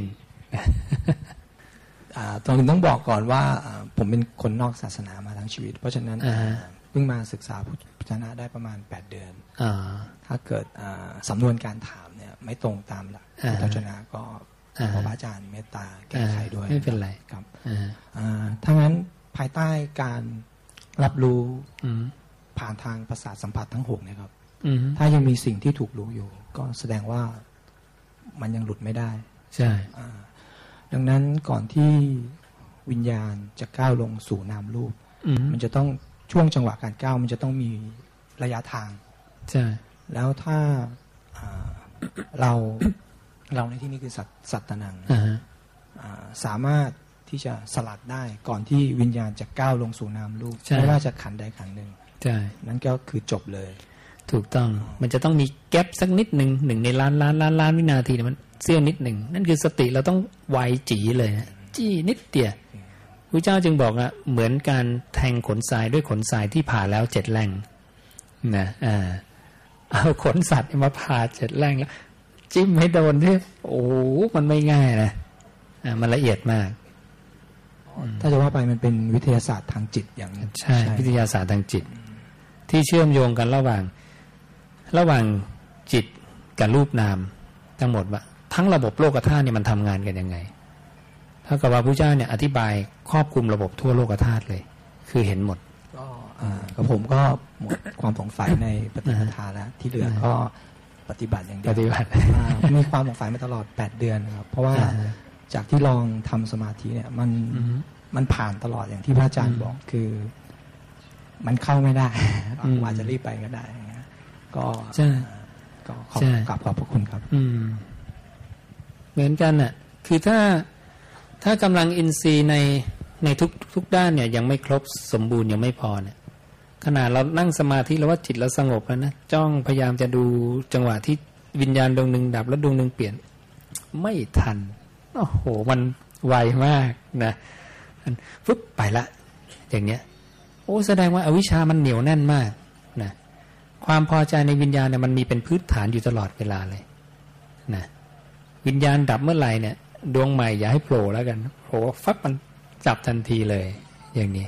ๆต้องบอกก่อนว่าผมเป็นคนนอกศาสนามาทั้งชีวิตเพราะฉะนั้นเพิ่งมาศึกษาพุทธวจนะได้ประมาณ8เดือนถ้าเกิดสำนวนการถามเนี่ยไม่ตรงตามหลักพุทธวจนะก็ขอพระอาจารย์เมตตาแก้ไขด้วยไม่เป็นไรครับถ้างั้นภายใต้การรับรู้ผ่านทางประสาทสัมผัสทั้ง6เนี่ยครับถ้ายังมีสิ่งที่ถูกรู้อยู่ก็แสดงว่ามันยังหลุดไม่ได้ใช่ดังนั้นก่อนที่วิญญาณจะก้าวลงสู่นามรูปมันจะต้องช่วงจังหวะการก้าวมันจะต้องมีระยะทางใช่แล้วถ้าเราในที่นี้คือสัตตนังสามารถที่จะสลัดได้ก่อนที่วิญญาณจะก้าวลงสู่นามรูปไม่ว่าจะขันใดขันหนึ่งนั่นก็คือจบเลยถูกต้องมันจะต้องมีแก๊ปสักนิดหนึ่งในล้านวินาทีมันเสี้ยวนิดหนึ่งนั่นคือสติเราต้องไวจีเลยจี้นิดเดียวพระเจ้าจึงบอกว่าเหมือนการแทงขนทรายด้วยขนทรายที่ผ่าแล้ว7แหล่งนะเอาขนสัตว์มาผ่า7แหล่งแล้วจิ้มให้โดนที่โอ้มันไม่ง่ายนะมันละเอียดมากถ้าจะว่าไปมันเป็นวิทยาศาสตร์ทางจิตอย่างใช่วิทยาศาสตร์ทางจิตที่เชื่อมโยงกันระหว่างจิตกับรูปนามทั้งหมดว่าทั้งระบบโลกธาตุเนี่ยมันทำงานกันยังไงเท่ากับว่าพระเจ้าเนี่ยอธิบายครอบคลุมระบบทั่วโลกธาตุเลยคือเห็นหมดก็ผมก็หมดความสงสัยในปฏิปทาแล้วที่เหลือก็ปฏิบัติอย่างเดียวปฏิบัติมีความสงสัยมาตลอด8เดือนครับเพราะว่าจากที่ลองทำสมาธิเนี่ยมันผ่านตลอดอย่างที่พระอาจารย์บอกคือมันเข้าไม่ได้อาจจะรีบไปก็ได้ก็ขอบพระคุณครับเหมือนกันน่ะคือถ้ากำลังอินทรีย์ในทุกด้านเนี่ยยังไม่ครบสมบูรณ์ยังไม่พอเนี่ยขนาดเรานั่งสมาธิแล้วว่าจิตเราสงบแล้วนะจ้องพยายามจะดูจังหวะที่วิญญาณดวงหนึ่งดับแล้วดวงหนึ่งเปลี่ยนไม่ทันโอ้โหมันไวมากนะฟึบไปละอย่างเนี้ยโอ้แสดงว่าอวิชชามันเหนียวแน่นมากนะความพอใจในวิญญาณเนี่ยมันมีเป็นพื้นฐานอยู่ตลอดเวลาเลยนะวิญญาณดับเมื่อไหร่เนี่ยดวงใหม่อย่าให้โผล่แล้วกันโผล่ฟับมันจับทันทีเลยอย่างนี้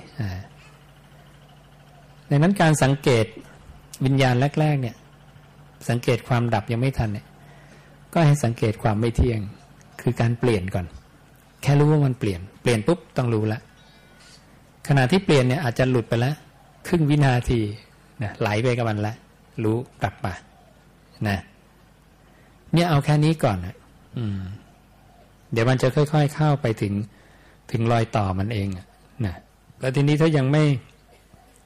ดังนั้นการสังเกตวิญญาณแรกๆเนี่ยสังเกตความดับยังไม่ทันเนี่ยก็ให้สังเกตความไม่เที่ยงคือการเปลี่ยนก่อนแค่รู้ว่ามันเปลี่ยนปุ๊บต้องรู้ละขณะที่เปลี่ยนเนี่ยอาจจะหลุดไปแล้วครึ่งวินาทีนะไหลไปกับมันละรู้กลับมานะเนี่ยเอาแค่นี้ก่อนนะเดี๋ยวมันจะค่อยๆเข้าไปถึงรอยต่อมันเองนะแล้วทีนี้ถ้ายัง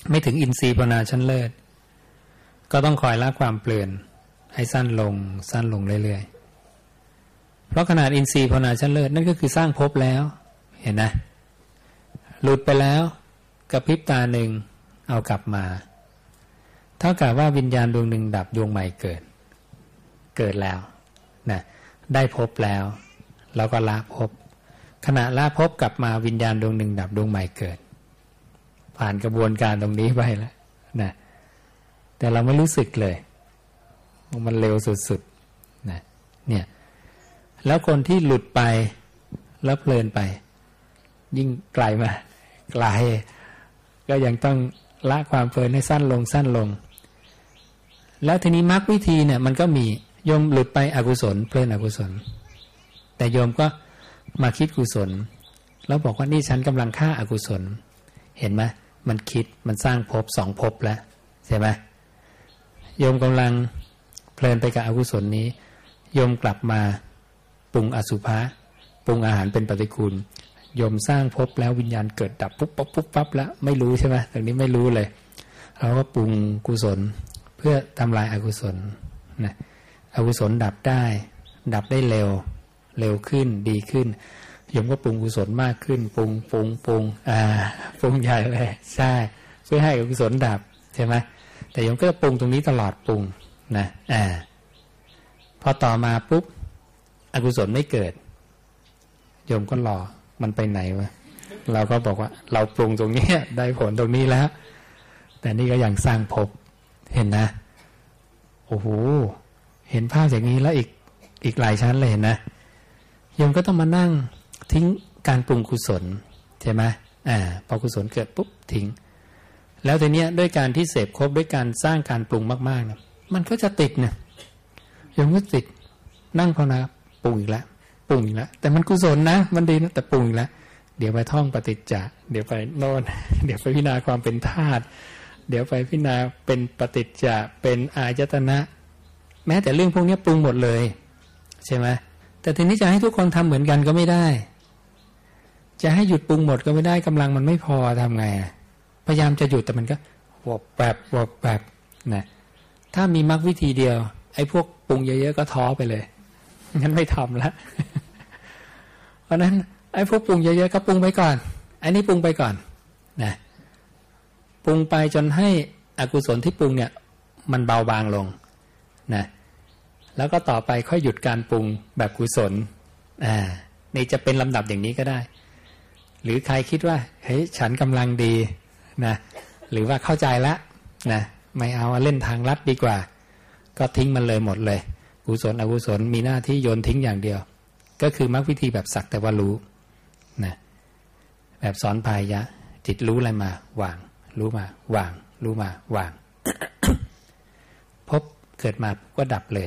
ไม่ถึงอินทรีย์ภาวนาชั้นเลิศก็ต้องคอยละความเปลี่ยนให้สั้นลงสั้นลงเรื่อยๆเพราะขนาดอินทรีย์ภาวนาชั้นเลิศนั่นก็คือสร้างภพแล้วเห็นนะหลุดไปแล้วกระพริบตาหนึ่งเอากลับมาเท่ากับว่าวิญญาณดวงหนึ่งดับดวงใหม่เกิดแล้วนะได้ภพแล้วเราก็ละภพขณะละภพกลับมาวิญญาณดวงหนึ่งดับดวงใหม่เกิดผ่านกระบวนการตรงนี้ไปแล้วนะแต่เราไม่รู้สึกเลยมันเร็วสุดๆนะเนี่ยแล้วคนที่หลุดไปแล้วเพลินไปยิ่งไกลมาไกลก็ยังต้องละความเพลินให้สั้นลงสั้นลงแล้วทีนี้มรรควิธีเนี่ยมันก็มีโยมหลุดไปอกุศลเพลินอกุศลแต่โยมก็มาคิดกุศลแล้วบอกว่านี่ฉันกำลังฆ่าอกุศลเห็นไหมมันคิดมันสร้างภพ2ภพแล้วใช่ไหมโยมกำลังเพลินไปกับอกุศลนี้โยมกลับมาปรุงอสุภะปรุงอาหารเป็นปฏิกูลโยมสร้างภพแล้ววิญญาณเกิดดับปุ๊บปั๊บปุ๊บปั๊บแล้วไม่รู้ใช่ไหมตรงนี้ไม่รู้เลยเราก็ปรุงกุศลเพื่อทำลายอกุศลนะอกุศลดับได้เร็วขึ้นดีขึ้นโยมก็ปรุงกุศลมากขึ้นปรุงปรุงใหญ่เลยใช่เพื่อให้อกุศลดับใช่ไหมแต่โยมก็ปรุงตรงนี้ตลอดปรุงนะพอต่อมาปุ๊บอกุศลไม่เกิดโยมก็รอมันไปไหนวะเราก็บอกว่าเราปรุงตรงนี้ได้ผลตรงนี้แล้วแต่นี่ก็ยังสร้างภพเห็นนะโอ้โหเห็นภาพอย่างนี้แล้วอีกหลายชั้นเลยเห็นนะโยมก็ต้องมานั่งทิ้งการปรุงกุศลใช่ไหมพอกุศลเกิดปุ๊บทิ้งแล้วทีเนี้ยด้วยการที่เสพครบด้วยการสร้างการปรุงมากๆเนี่ยมันก็จะติดเนี่ยโยมก็ติดนั่งภาวนาปรุงอีกแล้วแต่มันกุศลนะมันดีนะแต่ปรุงอีกแล้วเดี๋ยวไปท่องปฏิจจ์เดี๋ยวไปโน่นเดี๋ยวไปพิจารณาความเป็นธาตุเดี๋ยวไปพิจารณาเป็นปฏิจจ์เป็นอายตนะแม้แต่เรื่องพวกนี้ปรุงหมดเลยใช่ไหมแต่ทีนี้จะให้ทุกคนทำเหมือนกันก็ไม่ได้จะให้หยุดปรุงหมดก็ไม่ได้กำลังมันไม่พอทำไงพยายามจะหยุดแต่มันก็วบแบบนะถ้ามีมรรควิธีเดียวไอ้พวกปรุงเยอะๆก็ท้อไปเลยงั้นไม่ทำแล้วเพราะนั้นไอ้พวกปรุงเยอะๆก็ปรุงไปก่อนไอ้นี่ปรุงไปก่อนนะปรุงไปจนให้อกุศลที่ปรุงเนี่ยมันเบาบางลงนะแล้วก็ต่อไปค่อยหยุดการปรุงแบบกุศลนี่จะเป็นลำดับอย่างนี้ก็ได้หรือใครคิดว่าเฮ้ยฉันกำลังดีนะหรือว่าเข้าใจแล้วนะไม่เอาเล่นทางลัดดีกว่าก็ทิ้งมันเลยหมดเลยกุศลอกุศลมีหน้าที่โยนทิ้งอย่างเดียวก็คือมรรควิธีแบบสักแต่ว่ารู้นะแบบสอนพายะจิตรู้อะไรมาวางรู้มาวางรู้มาวาง พบเกิดมาก็ดับเลย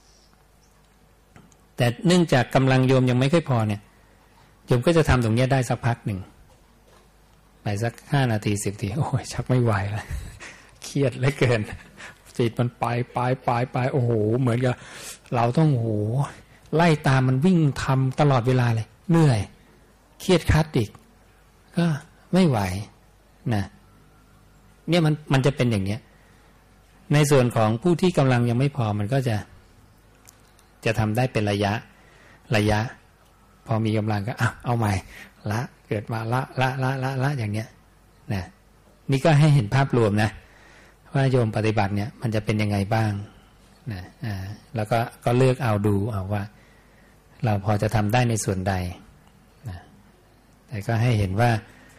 แต่เนื่องจากกำลังโยมยังไม่ค่อยพอเนี่ยโยมก็จะทำตรงนี้ได้สักพักหนึ่งไปสัก5 นาที10 นาทีโอ้ยชักไม่ไหวแล้วเครียดเหลือเกินจิตมันไปโอ้โหเหมือนกับเราต้องโอ้โหไล่ตามมันวิ่งทำตลอดเวลาเลยเหนื่อยเครียดคัดอีกก็ไม่ไหวนะเนี่ยมันจะเป็นอย่างเนี้ยในส่วนของผู้ที่กำลังยังไม่พอมันก็จะทำได้เป็นระยะพอมีกำลังก็เอาใหม่ละเกิดมาละอย่างเนี้ยนะนี่ก็ให้เห็นภาพรวมนะว่าโยมปฏิบัติเนี่ยมันจะเป็นยังไงบ้างนะแล้วก็เลือกเอาดูเอาว่าเราพอจะทำได้ในส่วนใดนะแต่ก็ให้เห็นว่า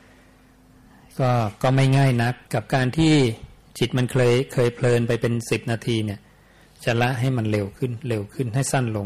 ก็ไม่ง่ายนักกับการที่จิตมันเคยเพลินไปเป็น10 นาทีเนี่ยจะละให้มันเร็วขึ้นให้สั้นลง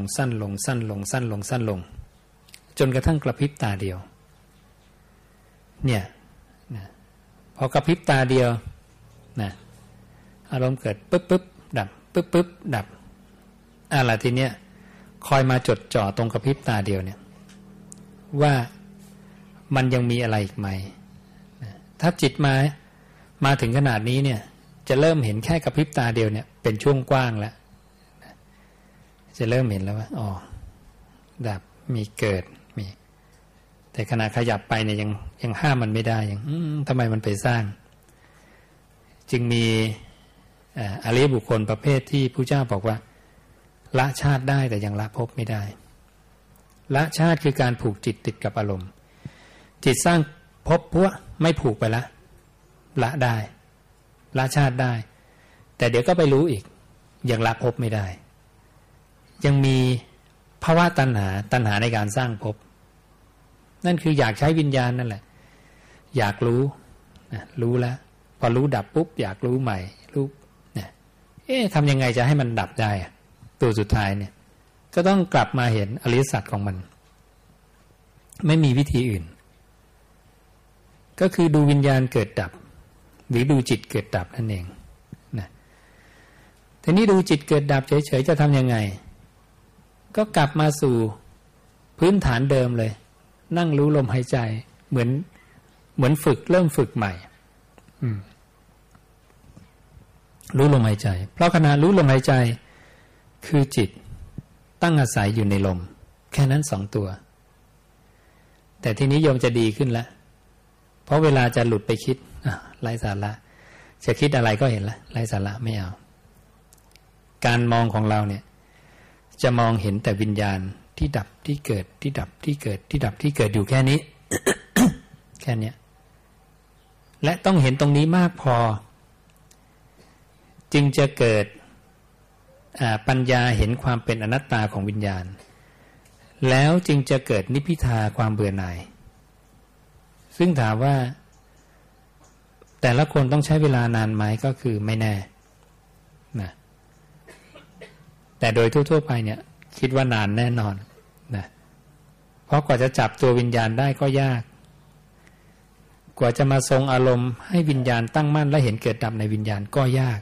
จนกระทั่งกระพริบตาเดียวเนี่ยนะพอกระพริบตาเดียวนะอารมณ์เกิดปึ๊บดับปึ๊บดับอะไรทีเนี้ยคอยมาจดจ่อตรงกระพริบตาเดียวเนี่ยว่ามันยังมีอะไรอีกไหมนะถ้าจิตมาถึงขนาดนี้เนี่ยจะเริ่มเห็นแค่กระพริบตาเดียวเนี่ยเป็นช่วงกว้างแล้วนะจะเริ่มเห็นแล้วว่าอ๋อดับมีเกิดมีแต่ขณะขยับไปเนี่ยยังห้ามมันไม่ได้ยังทำไมมันไปสร้างจึงมีอริยบุคคลประเภทที่พระเจ้าบอกว่าละชาติได้แต่ยังละภพไม่ได้ละชาติคือการผูกจิตติดกับอารมณ์จิตสร้างภพพวกไม่ผูกไปละได้ละชาติได้แต่เดี๋ยวก็ไปรู้อีกยังละภพไม่ได้ยังมีภาวะตัณหาในการสร้างภพนั่นคืออยากใช้วิญญาณนั่นแหละอยากรู้รู้แล้วพอรู้ดับปุ๊บอยากรู้ใหม่รู้ทำยังไงจะให้มันดับได้ตัวสุดท้ายเนี่ยก็ต้องกลับมาเห็นอริยสัจของมันไม่มีวิธีอื่นก็คือดูวิญญาณเกิดดับหรือดูจิตเกิดดับนั่นเองนะทีนี้ดูจิตเกิดดับเฉยๆจะทำยังไงก็กลับมาสู่พื้นฐานเดิมเลยนั่งรู้ลมหายใจเหมือนฝึกเริ่มฝึกใหม่รู้ลมหายใจเพราะขณะรู้ลมหายใจคือจิตตั้งอาศัยอยู่ในลมแค่นั้น2ตัวแต่ทีนี้โยมจะดีขึ้นแล้วเพราะเวลาจะหลุดไปคิดไร้สาระจะคิดอะไรก็เห็นแล้วไร้สาระไม่เอาการมองของเราเนี่ยจะมองเห็นแต่วิญญาณที่ดับที่เกิดที่ดับที่เกิดที่ดับที่เกิดอยู่แค่นี้ แค่นี้และต้องเห็นตรงนี้มากพอจึงจะเกิดปัญญาเห็นความเป็นอนัตตาของวิญญาณแล้วจึงจะเกิดนิพพิทาความเบื่อหน่ายซึ่งถามว่าแต่ละคนต้องใช้เวลานานไหมก็คือไม่แน่นะแต่โดยทั่วๆไปเนี่ยคิดว่านานแน่นอนนะเพราะกว่าจะจับตัววิญญาณได้ก็ยากกว่าจะมาทรงอารมณ์ให้วิญญาณตั้งมั่นและเห็นเกิดดับในวิญญาณก็ยาก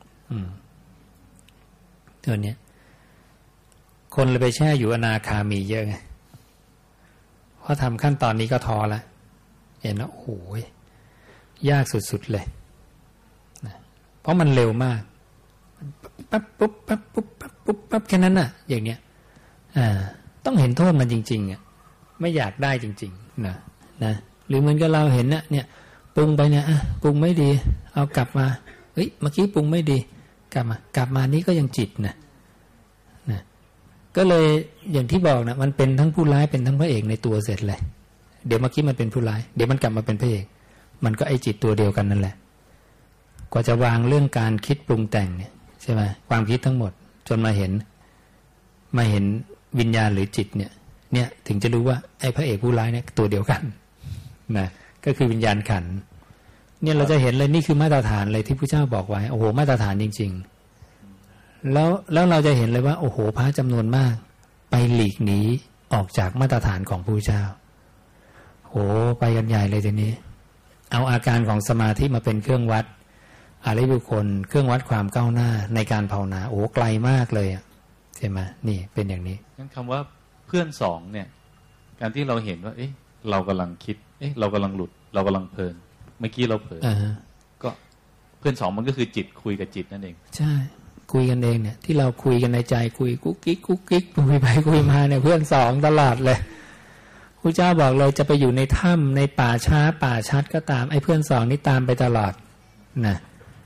ตัวนี้คนเลยไปแช่อยู่อนาคามีเยอะไงเพราะทำขั้นตอนนี้ก็ท้อแล้วเห็นแล้วโอ้โหยากสุดๆเลยนะเพราะมันเร็วมากปั๊บปุ๊บปั๊บปุ๊บปั๊บปุ๊บปั๊บแค่นั้นน่ะอย่างเนี้ยต้องเห็นโทษมันจริงๆไม่อยากได้จริงๆนะหรือเหมือนกับเราเห็นเนี่ยปรุงไปเนี่ยปรุงไม่ดีเอากลับมาเฮ้ยเมื่อกี้ปรุงไม่ดีกลับมานี้ก็ยังจิตนะก็เลยอย่างที่บอกนะมันเป็นทั้งผู้ร้ายเป็นทั้งพระเอกในตัวเสร็จเลยเดี๋ยวเมื่อกี้มันเป็นผู้ร้ายเดี๋ยวมันกลับมาเป็นพระเอกมันก็ไอจิตตัวเดียวกันนั่นแหละกว่าจะวางเรื่องการคิดปรุงแต่งเนี่ยใช่ไหมความคิดทั้งหมดจนมาเห็นวิญญาณหรือจิตเนี่ยถึงจะรู้ว่าไอ้พระเอกผู้ร้ายเนี่ยตัวเดียวกันนะก็คือวิญญาณขันธ์เนี่ยเราจะเห็นเลยนี่คือมาตรฐานเลยที่พระเจ้าบอกไว้โอ้โหมาตรฐานจริงๆแล้วเราจะเห็นเลยว่าโอ้โหพระจำนวนมากไปหลีกหนีออกจากมาตรฐานของพระเจ้าโอ้ไปกันใหญ่เลยทีนี้เอาอาการของสมาธิมาเป็นเครื่องวัดอริยบุคคลเครื่องวัดความก้าวหน้าในการภาวนาโอ้ไกลมากเลยใช่ไหมนี่เป็นอย่างนี้งั้นคำว่าเพื่อนสองเนี่ยการที่เราเห็นว่าเรากำลังคิดเรากำลังหลุดเรากำลังเพลินเมื่อกี้เราเผลอก็เพื่อนสองมันก็คือจิตคุยกับจิตนั่นเองใช่คุยกันเองเนี่ยที่เราคุยกันในใจคุยกุ๊กกิ๊กกุ๊กกิ๊กคุยไปคุยมาเนี่ยเพื่อนสองตลอดเลยพระเจ้าบอกเลยจะไปอยู่ในถ้ำในป่าช้าป่าชัดก็ตามไอ้เพื่อนสองนี่ตามไปตลอดนะ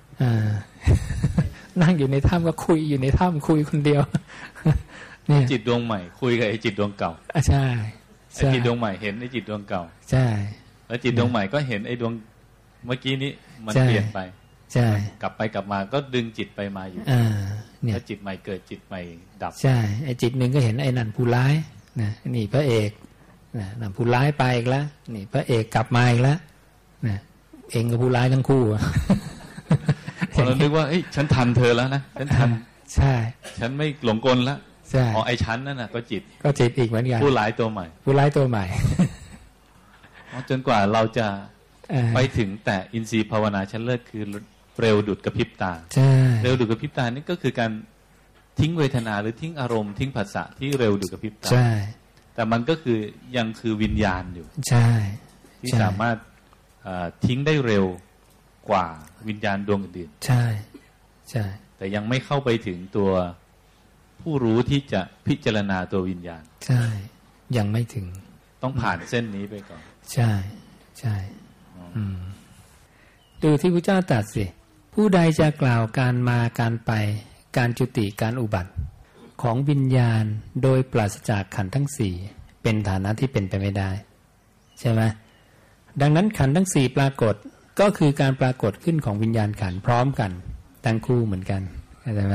นั่งอยู่ในถ้ำก็คุยอยู่ในถ้ำคุยคนเดียวเนี่ยจิตดวงใหม่คุยกับไอ้จิตดวงเก่าใช่ไอ้จิตดวงใหม่เห็นไอ้จิตดวงเก่าใช่แล้วจิตดวงใหม่ก็เห็นไอ้ดวงเมื่อกี้นี้มันเปลี่ยนไปใช่กลับไปกลับมาก็ดึงจิตไปมาอยู่เนี่ยจิตใหม่เกิดจิตใหม่ดับใช่ไอ้จิตหนึ่งก็เห็นไอ้นั่นผู้ร้ายนะนี่พระเอกนั่นผู้ร้ายไปอีกแล้วนี่พระเอกกลับมาอีกแล้วนะเองกับผู้ร้ายทั้งคู่เรานึกว่าฉันทันเธอแล้วนะฉันทันใช่ฉันไม่หลงกลแล้วใช่อ๋อไอ้ฉันนั่นน่ะก็จิตอีกเหมือนกันผู้ร้ายตัวใหม่ผู้ร้ายตัวใหม่จนกว่าเราจะไปถึงแต่อินทรีย์ภาวนาชั้นเลิศคือเร็วดุจกระพริบตาเร็วดุจกระพริบตานี่ก็คือการทิ้งเวทนาหรือทิ้งอารมณ์ทิ้งภาษาที่เร็วดุจกระพริบตาแต่มันก็คือยังคือวิญญาณอยู่ใช่ที่สามารถทิ้งได้เร็วกว่าวิญญาณดวงอื่นใช่แต่ยังไม่เข้าไปถึงตัวผู้รู้ที่จะพิจารณาตัววิญญาณใช่ยังไม่ถึงต้องผ่านเส้นนี้ไปก่อนใช่ดูที่พระเจ้าตรัสสิผผู้ใดจะกล่าวการมาการไปการจุติการอุบัติของวิญญาณโดยปราศจากขันธ์ทั้งสี่เป็นฐานะที่เป็นไปไม่ได้ใช่ไหมดังนั้นขันธ์ทั้งสี่ปรากฏก็คือการปรากฏขึ้นของวิญญาณขันธ์พร้อมกันทั้งคู่เหมือนกันเข้าใจไหม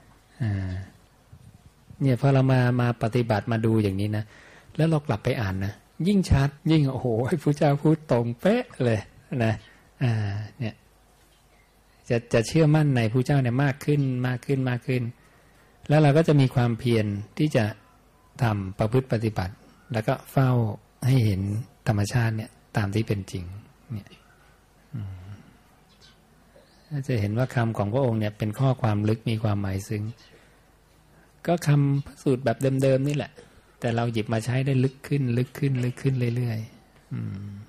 เนี่ยพอเรามาปฏิบัติมาดูอย่างนี้นะแล้วเรากลับไปอ่านนะยิ่งชัดยิ่งโอ้โหพระเจ้าพูดตรงเป๊ะเลยนะเนี่ยจะเชื่อมั่นในพระเจ้าเนี่ยมากขึ้นแล้วเราก็จะมีความเพียรที่จะทำประพฤติปฏิบัติแล้วก็เฝ้าให้เห็นธรรมชาติเนี่ยตามที่เป็นจริงเนี่ยจะเห็นว่าคำของพระองค์เนี่ยเป็นข้อความลึกมีความหมายซึ้งก็คำพระสูตรแบบเดิมๆนี่แหละแต่เราหยิบมาใช้ได้ลึกขึ้นเรื่อยๆ